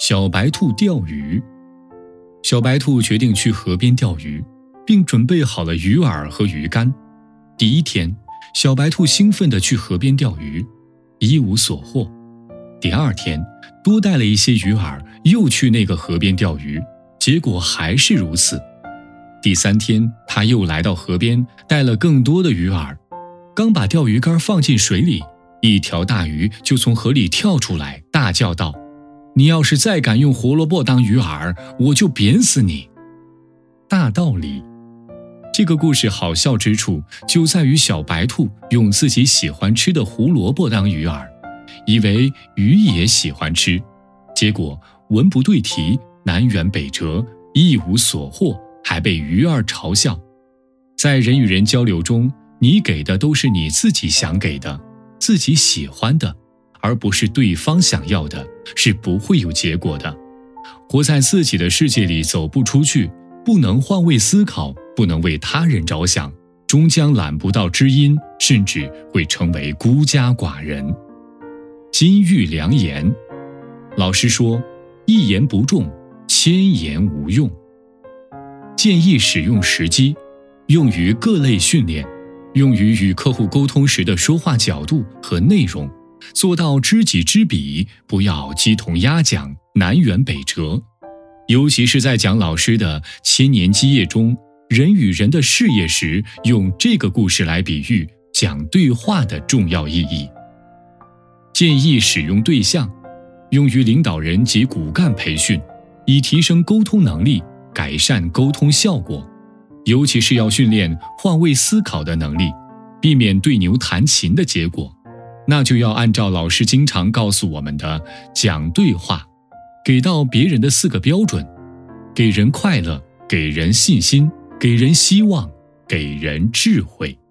小白兔钓鱼。小白兔决定去河边钓鱼，并准备好了鱼饵和鱼竿。第一天，小白兔兴奋地去河边钓鱼，一无所获。第二天，多带了一些鱼饵，又去那个河边钓鱼，结果还是如此。第三天，他又来到河边，带了更多的鱼饵。刚把钓鱼竿放进水里，一条大鱼就从河里跳出来，大叫道：“你要是再敢用胡萝卜当鱼饵，我就扁死你！”大道理。这个故事好笑之处就在于小白兔用自己喜欢吃的胡萝卜当鱼饵，以为鱼也喜欢吃，结果文不对题，南辕北辙，一无所获，还被鱼儿嘲笑。在人与人交流中，你给的都是你自己想给的，自己喜欢的，而不是对方想要的，是不会有结果的。活在自己的世界里走不出去，不能换位思考，不能为他人着想，终将揽不到知音，甚至会成为孤家寡人。金玉良言。老师说，一言不中，千言无用。建议使用时机，用于各类训练，用于与客户沟通时的说话角度和内容，做到知己知彼，不要鸡同鸭讲，南辕北辙。尤其是在讲老师的千年基业中，人与人的事业时，用这个故事来比喻讲对话的重要意义。建议使用对象，用于领导人及骨干培训，以提升沟通能力，改善沟通效果。尤其是要训练换位思考的能力，避免对牛弹琴的结果。那就要按照老师经常告诉我们的讲对话，给到别人的4个标准：给人快乐，给人信心，给人希望，给人智慧。